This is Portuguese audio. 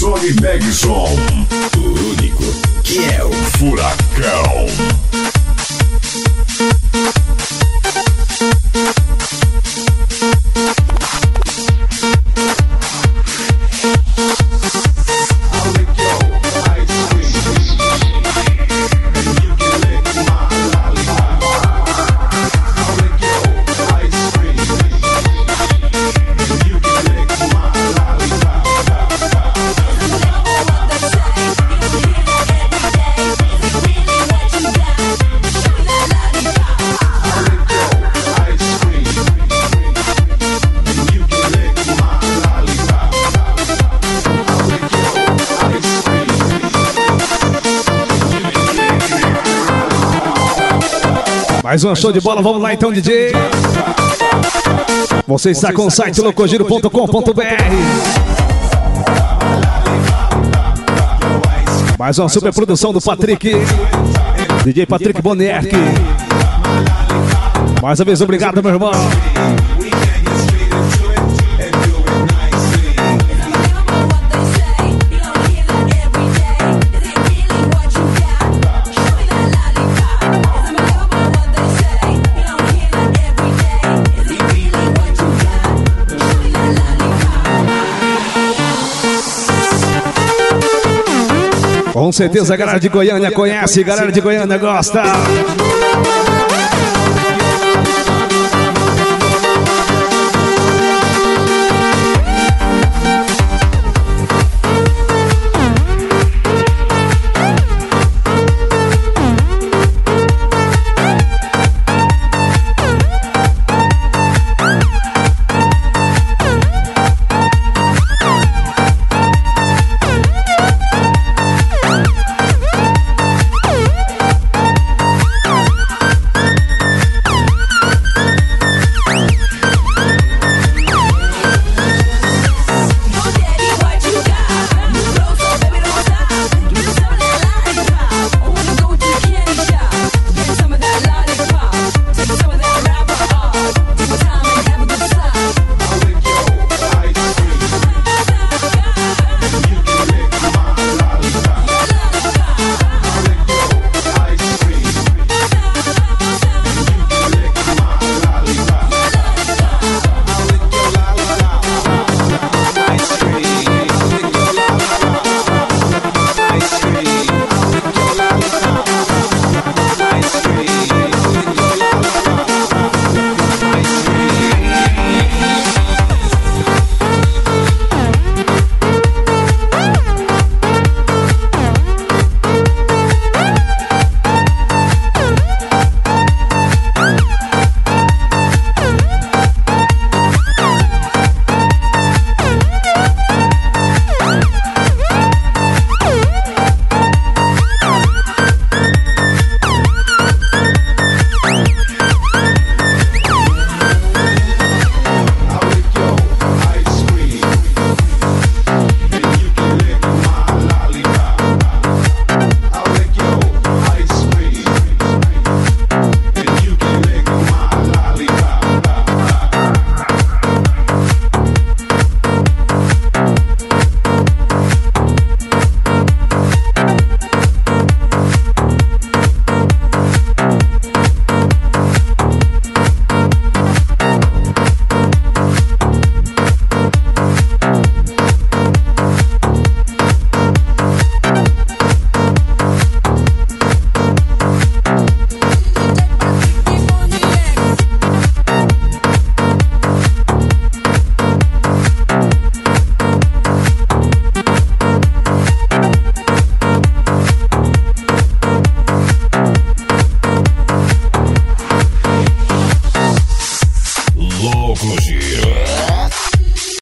Sony Megson, o único que é o Furacão. Mais um show de bola, vamos lá então, DJ. Você está com o site locogiro.com.br. Mais uma super produção do Patrick, DJ Patrick Bonerk. Mais uma vez, obrigado, meu irmão. Com certeza a galera de Goiânia conhece, galera de Goiânia gosta.